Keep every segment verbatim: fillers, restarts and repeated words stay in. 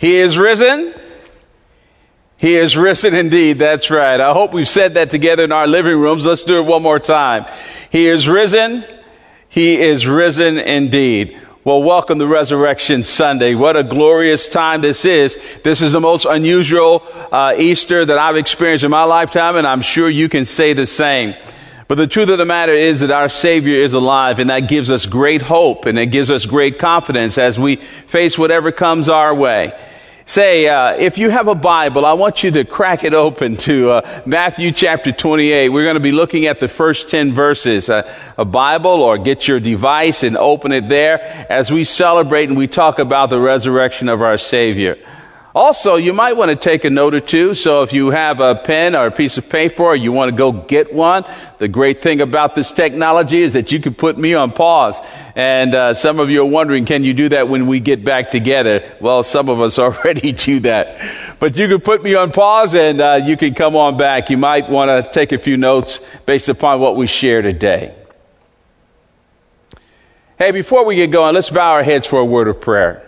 He is risen. He is risen indeed. That's right. I hope we've said that together in our living rooms. Let's do it one more time. He is risen. He is risen indeed. Well, welcome to Resurrection Sunday. What a glorious time this is. This is the most unusual uh, Easter that I've experienced in my lifetime, and I'm sure you can say the same. But the truth of the matter is that our Savior is alive, and that gives us great hope, and it gives us great confidence as we face whatever comes our way. Say, uh, if you have a Bible, I want you to crack it open to uh, Matthew chapter twenty-eight. We're going to be looking at the first ten verses. Uh, a Bible, or get your device and open it there as we celebrate and we talk about the resurrection of our Savior. Also, you might want to take a note or two. So if you have a pen or a piece of paper, or you want to go get one, the great thing about this technology is that you can put me on pause. And uh, some of you are wondering, can you do that when we get back together? Well, some of us already do that. But you can put me on pause and uh, you can come on back. You might want to take a few notes based upon what we share today. Hey, before we get going, let's bow our heads for a word of prayer.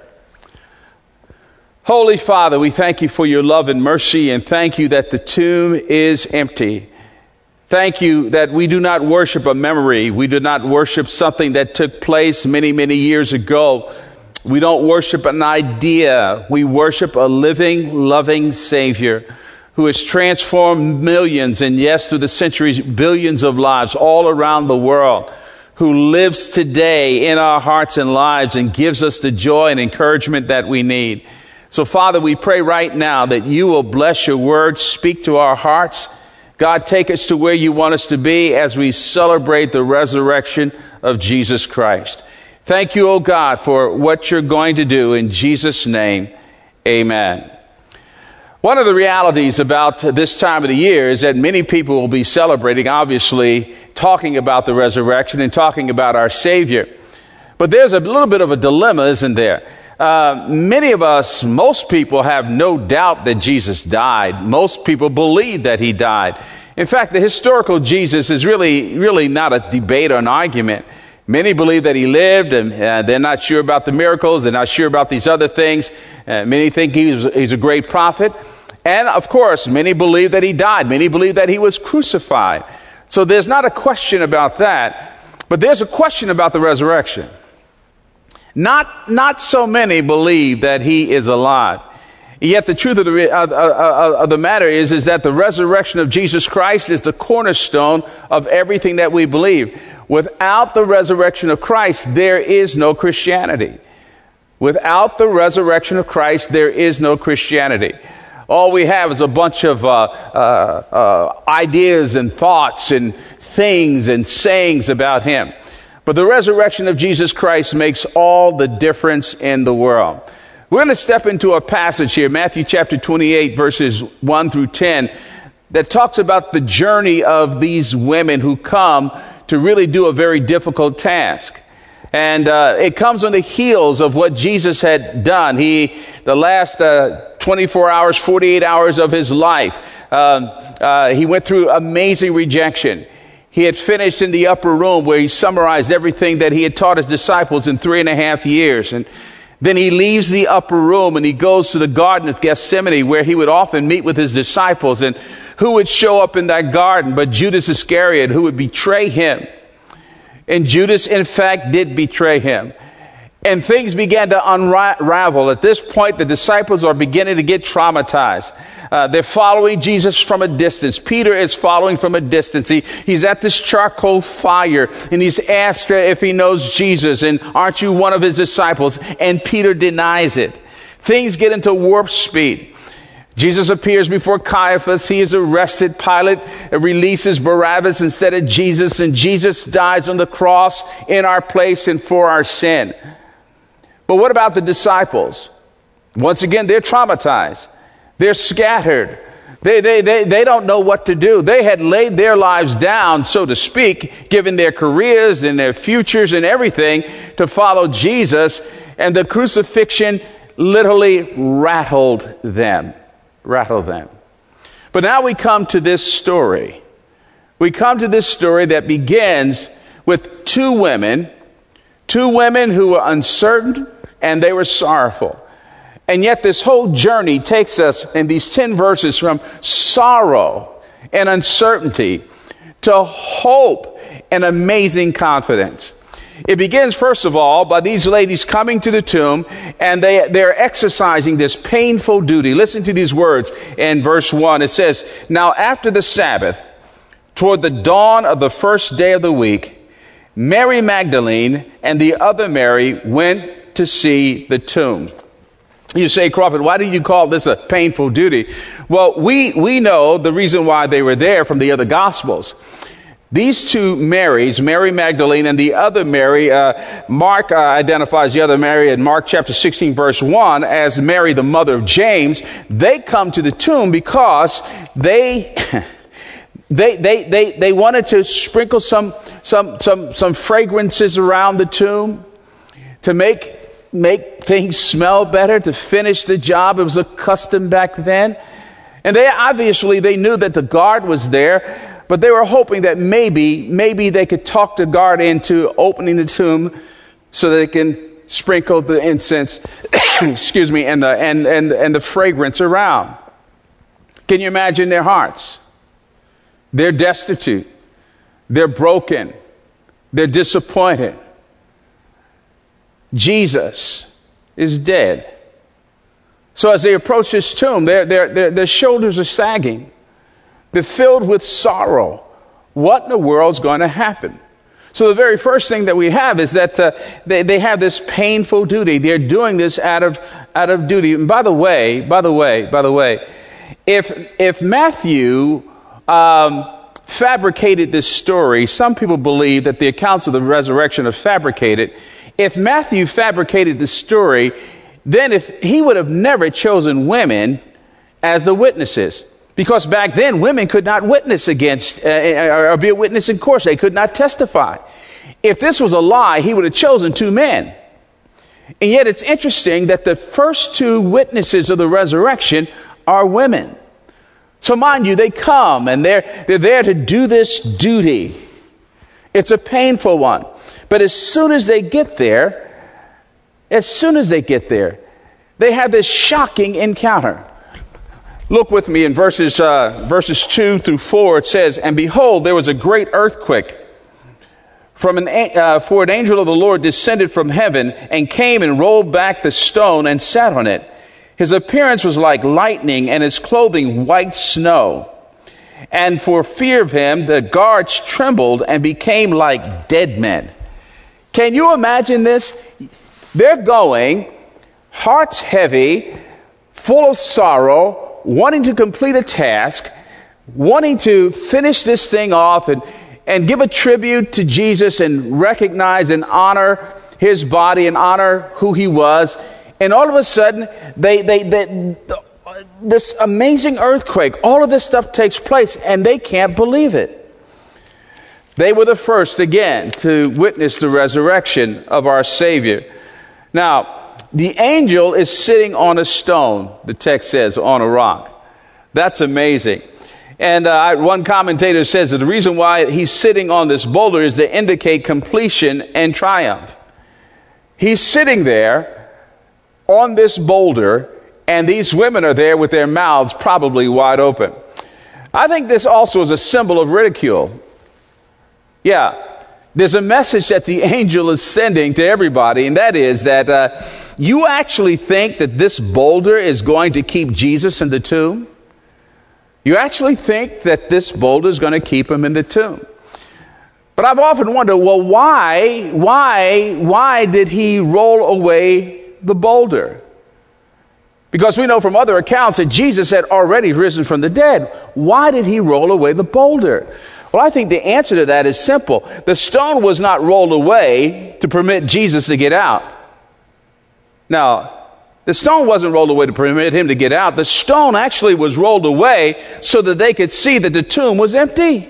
Holy Father, we thank you for your love and mercy, and thank you that the tomb is empty. Thank you that we do not worship a memory. We do not worship something that took place many, many years ago. We don't worship an idea. We worship a living, loving Savior who has transformed millions, and yes, through the centuries, billions of lives all around the world, who lives today in our hearts and lives and gives us the joy and encouragement that we need. So, Father, we pray right now that you will bless your word, speak to our hearts. God, take us to where you want us to be as we celebrate the resurrection of Jesus Christ. Thank you, oh God, for what you're going to do. In Jesus' name, amen. One of the realities about this time of the year is that many people will be celebrating, obviously, talking about the resurrection and talking about our Savior. But there's a little bit of a dilemma, isn't there? Uh, many of us, most people have no doubt that Jesus died. Most people believe that he died. In fact, the historical Jesus is really, really not a debate or an argument. Many believe that he lived, and uh, they're not sure about the miracles. They're not sure about these other things. Uh, many think he's, he's a great prophet. And of course, many believe that he died. Many believe that he was crucified. So there's not a question about that. But there's a question about the resurrection. Not, not so many believe that he is alive. Yet the truth of the, uh, uh, uh, of the matter is, is that the resurrection of Jesus Christ is the cornerstone of everything that we believe. Without the resurrection of Christ, there is no Christianity. Without the resurrection of Christ, there is no Christianity. All we have is a bunch of uh, uh, uh, ideas and thoughts and things and sayings about him. But the resurrection of Jesus Christ makes all the difference in the world. We're going to step into a passage here, Matthew chapter twenty-eight, verses one through ten, that talks about the journey of these women who come to really do a very difficult task. And uh, it comes on the heels of what Jesus had done. He, the last uh, twenty-four hours, forty-eight hours of his life, um, uh, he went through amazing rejection. He had finished in the upper room where he summarized everything that he had taught his disciples in three and a half years. And then he leaves the upper room and he goes to the Garden of Gethsemane, where he would often meet with his disciples. And who would show up in that garden but Judas Iscariot, who would betray him? And Judas, in fact, did betray him. And things began to unravel. At this point, the disciples are beginning to get traumatized. Uh, they're following Jesus from a distance. Peter is following from a distance. He, he's at this charcoal fire, and he's asked if he knows Jesus, and aren't you one of his disciples? And Peter denies it. Things get into warp speed. Jesus appears before Caiaphas. He is arrested. Pilate releases Barabbas instead of Jesus, and Jesus dies on the cross in our place and for our sin. But what about the disciples? Once again, they're traumatized. They're scattered. They, they, they, they don't know what to do. They had laid their lives down, so to speak, given their careers and their futures and everything to follow Jesus. And the crucifixion literally rattled them. Rattled them. But now we come to this story. We come to this story that begins with two women, two women who were uncertain and they were sorrowful. And yet this whole journey takes us in these ten verses from sorrow and uncertainty to hope and amazing confidence. It begins, first of all, by these ladies coming to the tomb, and they, they're exercising this painful duty. Listen to these words in verse one. It says, "Now after the Sabbath, toward the dawn of the first day of the week, Mary Magdalene and the other Mary went to see the tomb." You say, "Crawford, why do you call this a painful duty?" Well, we, we know the reason why they were there from the other Gospels. These two Marys, Mary Magdalene and the other Mary, uh, Mark uh, identifies the other Mary in Mark chapter sixteen, verse one, as Mary, the mother of James. They come to the tomb because they... They, they, they, they wanted to sprinkle some, some, some, some fragrances around the tomb to make, make things smell better, to finish the job. It was a custom back then. And they obviously, they knew that the guard was there, but they were hoping that maybe, maybe they could talk the guard into opening the tomb so they can sprinkle the incense, excuse me, and the, and, and, and the fragrance around. Can you imagine their hearts? They're destitute. They're broken. They're disappointed. Jesus is dead. So as they approach this tomb, their, their, their, their shoulders are sagging. They're filled with sorrow. What in the world's going to happen? So the very first thing that we have is that uh, they, they have this painful duty. They're doing this out of, out of duty. And by the way, by the way, by the way, if, if Matthew... Um, fabricated this story. Some people believe that the accounts of the resurrection are fabricated. If Matthew fabricated the story, then if he would have never chosen women as the witnesses, because back then women could not witness against uh, or be a witness in court. They could not testify. If this was a lie, he would have chosen two men. And yet it's interesting that the first two witnesses of the resurrection are women. So mind you, they come and they're, they're there to do this duty. It's a painful one. But as soon as they get there, as soon as they get there, they have this shocking encounter. Look with me in verses, uh, verses two through four. It says, "And behold, there was a great earthquake. From an, uh, for an angel of the Lord descended from heaven and came and rolled back the stone and sat on it. His appearance was like lightning, and his clothing white snow. And for fear of him, the guards trembled and became like dead men." Can you imagine this? They're going, hearts heavy, full of sorrow, wanting to complete a task, wanting to finish this thing off and, and give a tribute to Jesus and recognize and honor his body and honor who he was. And all of a sudden, they, they, they, this amazing earthquake, all of this stuff takes place, and they can't believe it. They were the first, again, to witness the resurrection of our Savior. Now, the angel is sitting on a stone, the text says, on a rock. That's amazing. And uh, one commentator says that the reason why he's sitting on this boulder is to indicate completion and triumph. He's sitting there on this boulder, and these women are there with their mouths probably wide open. I think this also is a symbol of ridicule. Yeah, there's a message that the angel is sending to everybody, and that is that uh, you actually think that this boulder is going to keep Jesus in the tomb? You actually think that this boulder is going to keep him in the tomb? But I've often wondered, well, why, why, why did he roll away the boulder? Because we know from other accounts that Jesus had already risen from the dead. Why did he roll away the boulder? Well, I think the answer to that is simple. The stone was not rolled away to permit Jesus to get out. Now, the stone wasn't rolled away to permit him to get out. The stone actually was rolled away so that they could see that the tomb was empty.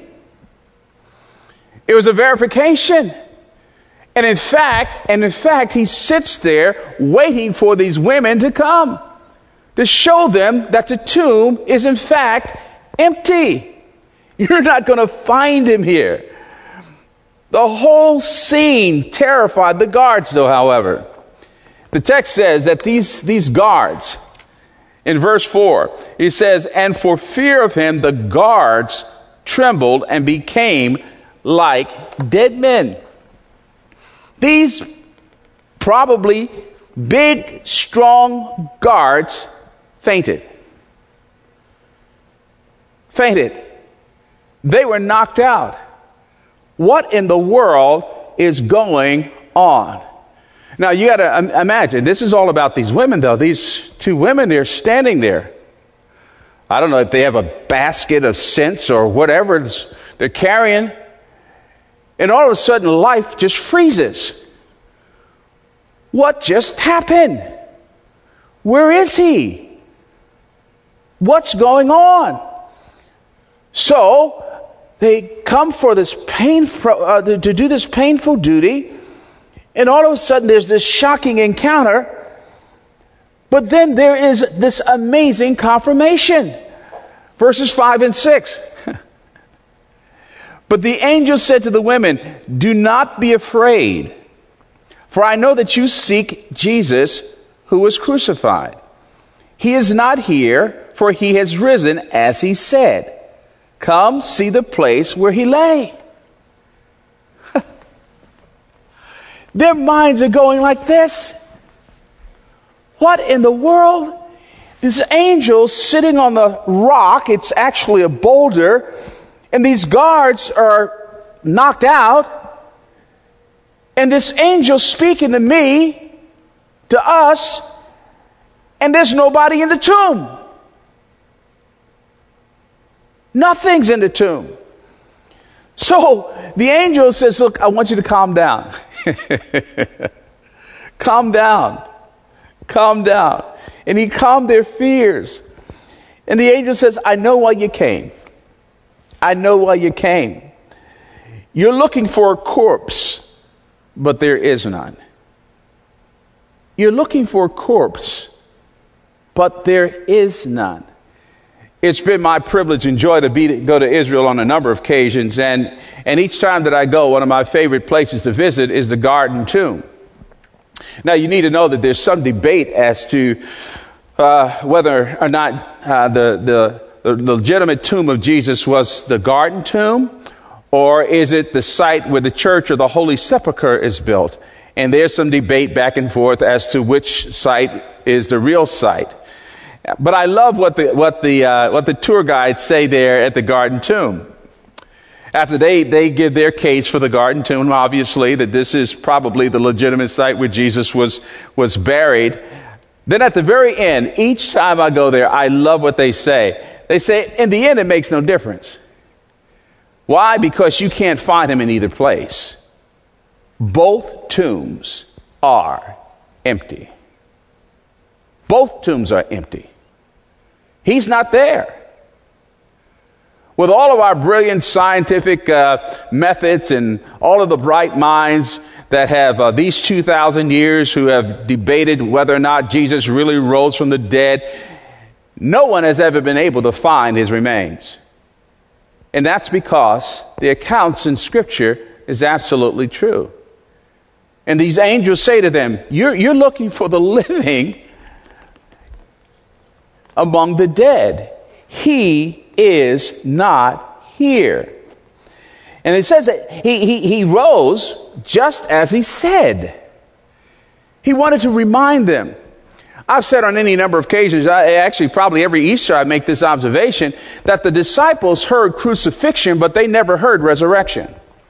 It was a verification. And in fact, and in fact, he sits there waiting for these women to come to show them that the tomb is in fact empty. You're not going to find him here. The whole scene terrified the guards, though, however. The text says that these, these guards, in verse four, he says, and for fear of him, the guards trembled and became like dead men. These probably big, strong guards fainted. Fainted. They were knocked out. What in the world is going on? Now, you got to imagine, this is all about these women, though. These two women, they're standing there. I don't know if they have a basket of scents or whatever they're carrying. And all of a sudden, life just freezes. What just happened? Where is he? What's going on? So, they come for this painful, uh, to do this painful duty. And all of a sudden, there's this shocking encounter. But then there is this amazing confirmation. Verses five and six. But the angel said to the women, do not be afraid, for I know that you seek Jesus who was crucified. He is not here, for he has risen as he said. Come see the place where he lay. Their minds are going like this. What in the world? This angel sitting on the rock, it's actually a boulder, and these guards are knocked out, and this angel speaking to me, to us, and there's nobody in the tomb. Nothing's in the tomb. So the angel says, look, I want you to calm down. Calm down. Calm down. And he calmed their fears. And the angel says, I know why you came. I know why you came. You're looking for a corpse, but there is none. You're looking for a corpse, but there is none. It's been my privilege and joy to be go to Israel on a number of occasions, and, and each time that I go, one of my favorite places to visit is the Garden Tomb. Now, you need to know that there's some debate as to uh, whether or not uh, the, the, the legitimate tomb of Jesus was the Garden Tomb, or is it the site where the church or the Holy Sepulchre is built? And there's some debate back and forth as to which site is the real site. But I love what the what the uh, what the tour guides say there at the Garden Tomb. After they they give their case for the Garden Tomb, obviously that this is probably the legitimate site where Jesus was was buried. Then at the very end, each time I go there, I love what they say. They say, in the end, it makes no difference. Why? Because you can't find him in either place. Both tombs are empty. Both tombs are empty. He's not there. With all of our brilliant scientific uh, methods and all of the bright minds that have uh, these two thousand years who have debated whether or not Jesus really rose from the dead, no one has ever been able to find his remains. And that's because the accounts in Scripture is absolutely true. And these angels say to them, you're, you're looking for the living among the dead. He is not here. And it says that he, he, he rose just as he said. He wanted to remind them. I've said on any number of occasions, I, actually probably every Easter I make this observation, that the disciples heard crucifixion, but they never heard resurrection.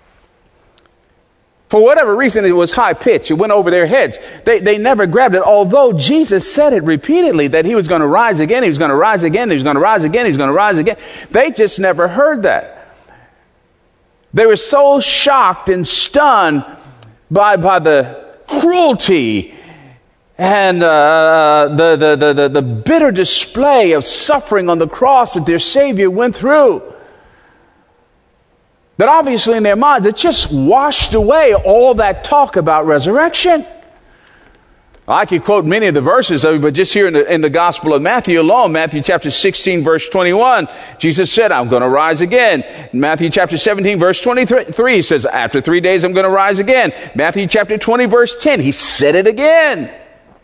For whatever reason, it was high pitch. It went over their heads. They, they never grabbed it, although Jesus said it repeatedly that he was going to rise again, he was going to rise again, he was going to rise again, he was going to rise again. They just never heard that. They were so shocked and stunned by, by the cruelty and uh, the, the, the, the, the bitter display of suffering on the cross that their Savior went through, that obviously in their minds, it just washed away all that talk about resurrection. I could quote many of the verses of it, but just here in the, in the Gospel of Matthew alone, Matthew chapter sixteen, verse twenty-one, Jesus said, I'm going to rise again. Matthew chapter seventeen, verse twenty-three, he says, after three days I'm going to rise again. Matthew chapter twenty, verse ten, he said it again.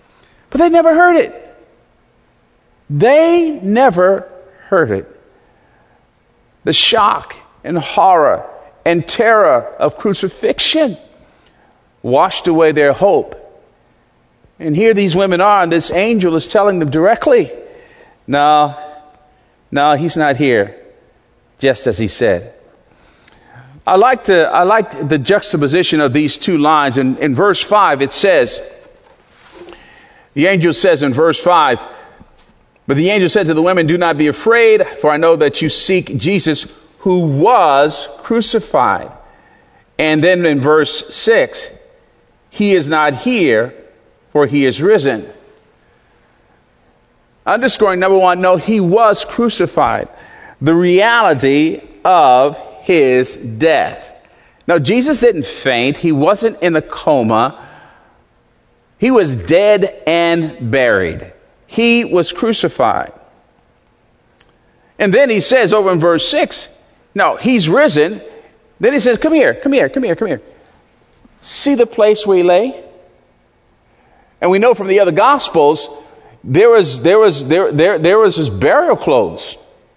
But they never heard it. They never heard it. The shock and horror and terror of crucifixion washed away their hope. And here these women are, and this angel is telling them directly, no, no, he's not here, just as he said. I like to, I like the juxtaposition of these two lines. In, in verse five, it says, the angel says in verse five, but the angel said to the women, do not be afraid, for I know that you seek Jesus who was crucified. And then in verse six, he is not here, for he is risen. Underscoring, number one, no, he was crucified. The reality of his death. Now, Jesus didn't faint. He wasn't in a coma. He was dead and buried. He was crucified. And then he says over in verse six, no, he's risen. Then he says, come here, come here, come here, come here. See the place where he lay? And we know from the other Gospels, there was there was there there there was his burial clothes.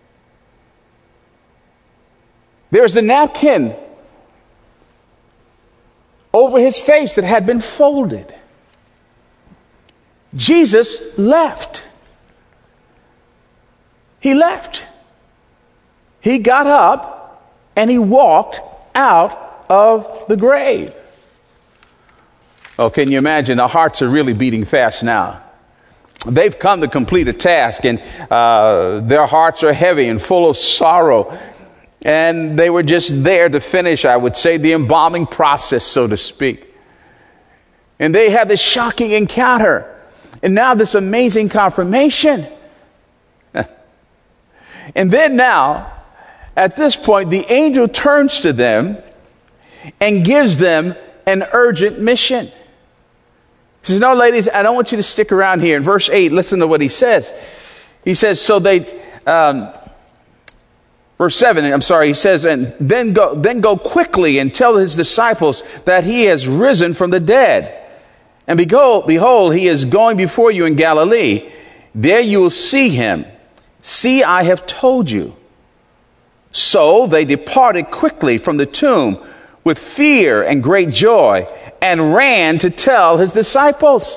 There's a napkin over his face that had been folded. Jesus left. He left. He got up and he walked out of the grave. Oh, can you imagine? The hearts are really beating fast now. They've come to complete a task, and uh, their hearts are heavy and full of sorrow. And they were just there to finish, I would say, the embalming process, so to speak. And they had this shocking encounter. And now this amazing confirmation. And then now, at this point, the angel turns to them and gives them an urgent mission. He says, no, ladies, I don't want you to stick around here. In verse eight, listen to what he says. He says, so they, um, verse seven, I'm sorry, he says, and then go, then go quickly and tell his disciples that he has risen from the dead. And behold, behold, he is going before you in Galilee. There you will see him. See, I have told you. So they departed quickly from the tomb with fear and great joy, and ran to tell his disciples.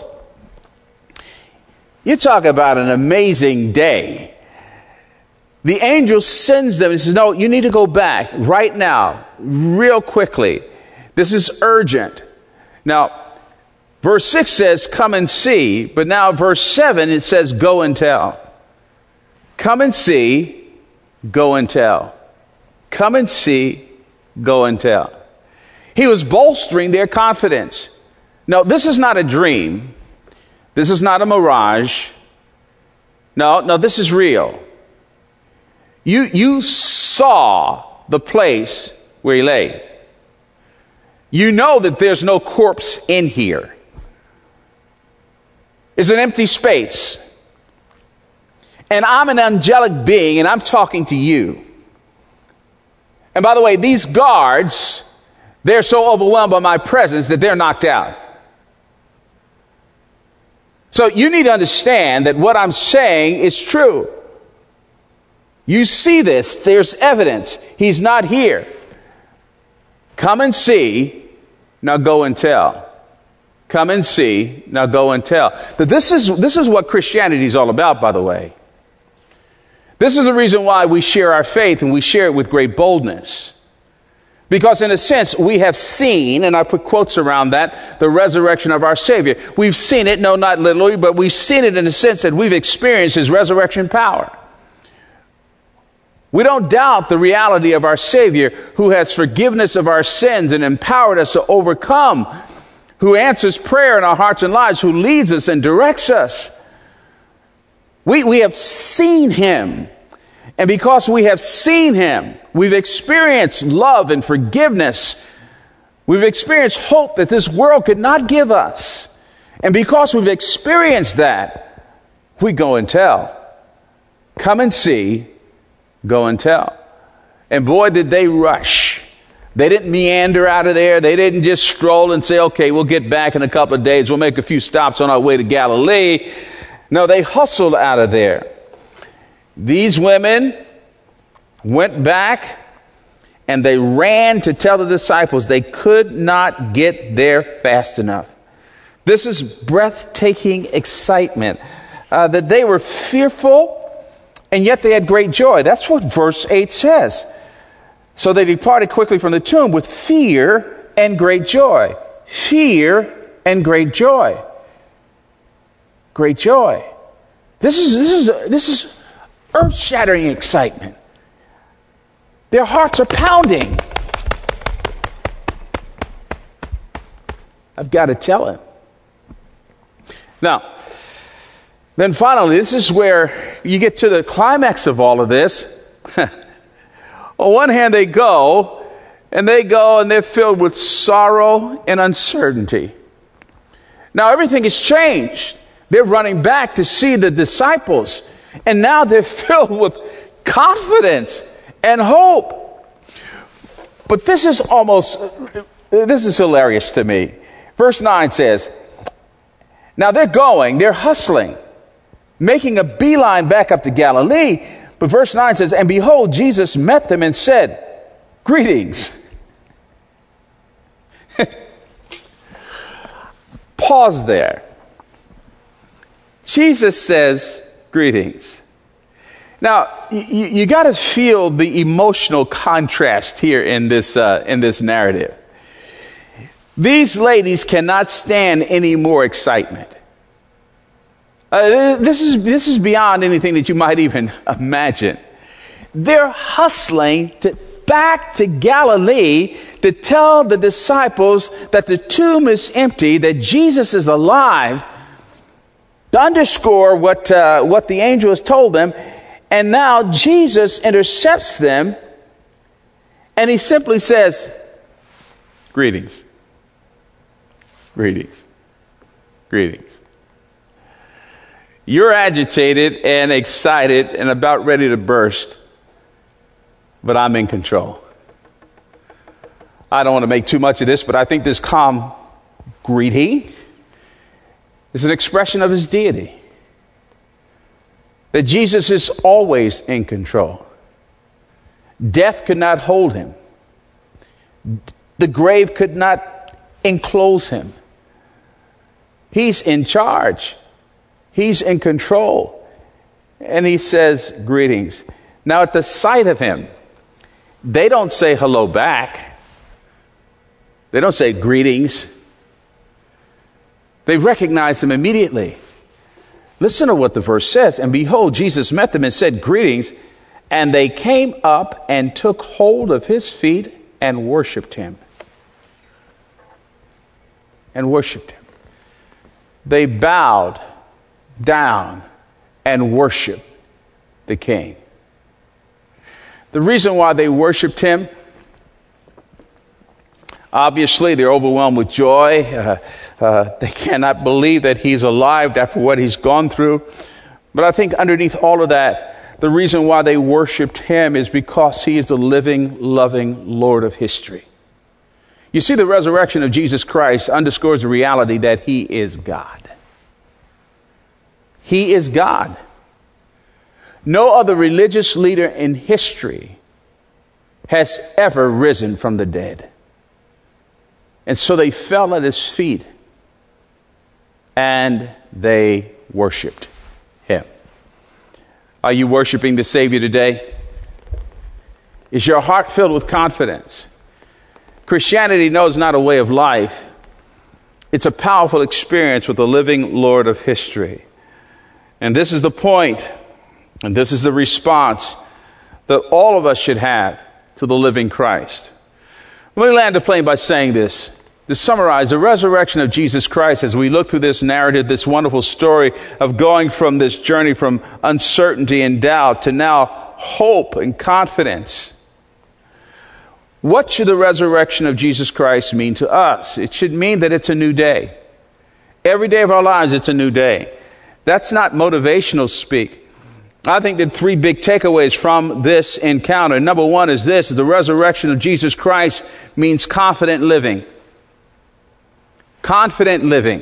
You talk about an amazing day. The angel sends them and says, no, you need to go back right now, real quickly. This is urgent. Now, verse six says, come and see. But now verse seven, it says, go and tell. Come and see, go and tell. Come and see, go and tell. He was bolstering their confidence. No, this is not a dream. This is not a mirage. No, no, this is real. You, you saw the place where he lay. You know that there's no corpse in here. It's an empty space. And I'm an angelic being, and I'm talking to you. And by the way, these guards, they're so overwhelmed by my presence that they're knocked out. So you need to understand that what I'm saying is true. You see this. There's evidence. He's not here. Come and see. Now go and tell. Come and see. Now go and tell. But this is, this is what Christianity is all about, by the way. This is the reason why we share our faith, and we share it with great boldness. Because in a sense, we have seen, and I put quotes around that, the resurrection of our Savior. We've seen it, no, not literally, but we've seen it in the sense that we've experienced his resurrection power. We don't doubt the reality of our Savior, who has forgiveness of our sins and empowered us to overcome, who answers prayer in our hearts and lives, who leads us and directs us. We, we have seen him. And because we have seen him, we've experienced love and forgiveness. We've experienced hope that this world could not give us. And because we've experienced that, we go and tell. Come and see, go and tell. And boy, did they rush. They didn't meander out of there. They didn't just stroll and say, okay, we'll get back in a couple of days. We'll make a few stops on our way to Galilee. No, they hustled out of there. These women went back and they ran to tell the disciples they could not get there fast enough. This is breathtaking excitement, uh, that they were fearful and yet they had great joy. That's what verse eight says. So they departed quickly from the tomb with fear and great joy. Fear and great joy. Great joy. This is this is this is earth-shattering excitement. Their hearts are pounding. I've got to tell him. Now, then finally, this is where you get to the climax of all of this. On one hand, they go, and they go, and they're filled with sorrow and uncertainty. Now, everything has changed. They're running back to see the disciples, and now they're filled with confidence and hope. But this is almost, this is hilarious to me. Verse nine says, now they're going, they're hustling, making a beeline back up to Galilee. But verse nine says, and behold, Jesus met them and said, greetings. Pause there. Jesus says, greetings. Now, you, you got to feel the emotional contrast here in this, uh, in this narrative. These ladies cannot stand any more excitement. Uh, this is this is beyond anything that you might even imagine. They're hustling to back to Galilee to tell the disciples that the tomb is empty, that Jesus is alive, to underscore what uh, what the angel has told them. And now Jesus intercepts them, and he simply says, "Greetings, greetings, greetings." You're agitated and excited and about ready to burst, but I'm in control. I don't want to make too much of this, but I think this calm greeting is an expression of his deity. That Jesus is always in control. Death could not hold him. The grave could not enclose him. He's in charge. He's in control. And he says, greetings. Now, at the sight of him, they don't say hello back. They don't say greetings. They recognize him immediately. Listen to what the verse says. And behold, Jesus met them and said, greetings. And they came up and took hold of his feet and worshiped him. And worshiped him. They bowed down and worship the King. The reason why they worshiped him, obviously they're overwhelmed with joy. Uh, uh, they cannot believe that he's alive after what he's gone through. But I think underneath all of that, the reason why they worshiped him is because he is the living, loving Lord of history. You see, the resurrection of Jesus Christ underscores the reality that he is God. He is God. No other religious leader in history has ever risen from the dead. And so they fell at his feet and they worshiped him. Are you worshiping the Savior today? Is your heart filled with confidence? Christianity knows not a way of life. It's a powerful experience with the living Lord of history. And this is the point, and this is the response that all of us should have to the living Christ. Let me land the plane by saying this. To summarize, the resurrection of Jesus Christ, as we look through this narrative, this wonderful story of going from this journey from uncertainty and doubt to now hope and confidence. What should the resurrection of Jesus Christ mean to us? It should mean that it's a new day. Every day of our lives, it's a new day. That's not motivational speak. I think that three big takeaways from this encounter. Number one is this: the resurrection of Jesus Christ means confident living. Confident living.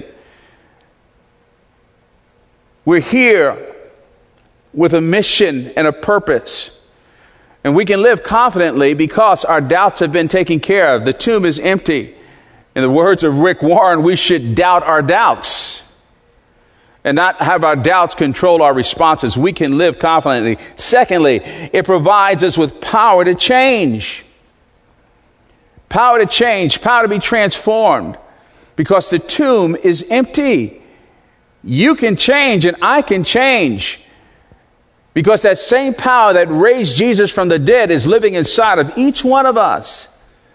We're here with a mission and a purpose. And we can live confidently because our doubts have been taken care of. The tomb is empty. In the words of Rick Warren, we should doubt our doubts and not have our doubts control our responses. We can live confidently. Secondly, it provides us with power to change. Power to change, power to be transformed, because the tomb is empty. You can change and I can change, because that same power that raised Jesus from the dead is living inside of each one of us.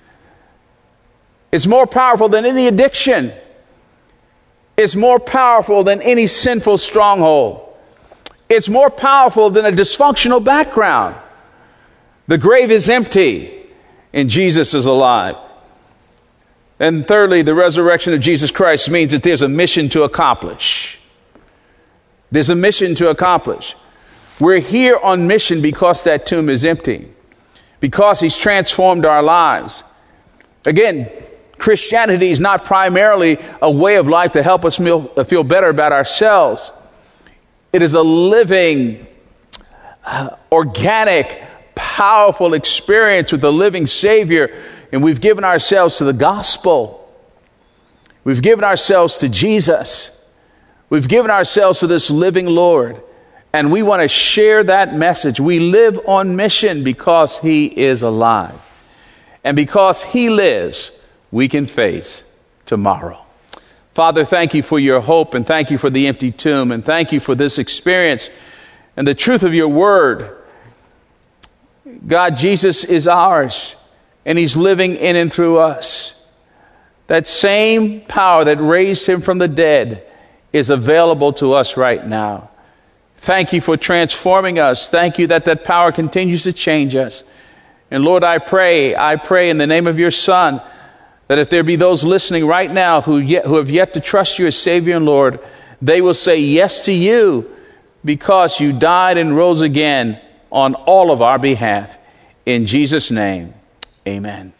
It's more powerful than any addiction. It's more powerful than any sinful stronghold. It's more powerful than a dysfunctional background. The grave is empty and Jesus is alive. And thirdly, the resurrection of Jesus Christ means that there's a mission to accomplish. There's a mission to accomplish. We're here on mission because that tomb is empty, because he's transformed our lives. Again, Christianity is not primarily a way of life to help us feel better about ourselves. It is a living, uh, organic, powerful experience with the living Savior. And we've given ourselves to the gospel. We've given ourselves to Jesus. We've given ourselves to this living Lord. And we want to share that message. We live on mission because he is alive. And because he lives, we can face tomorrow. Father, thank you for your hope, and thank you for the empty tomb, and thank you for this experience and the truth of your word. God, Jesus is ours, and he's living in and through us. That same power that raised him from the dead is available to us right now. Thank you for transforming us. Thank you that that power continues to change us. And Lord, I pray, I pray in the name of your Son, that if there be those listening right now who yet, who have yet to trust you as Savior and Lord, they will say yes to you because you died and rose again on all of our behalf. In Jesus' name, amen.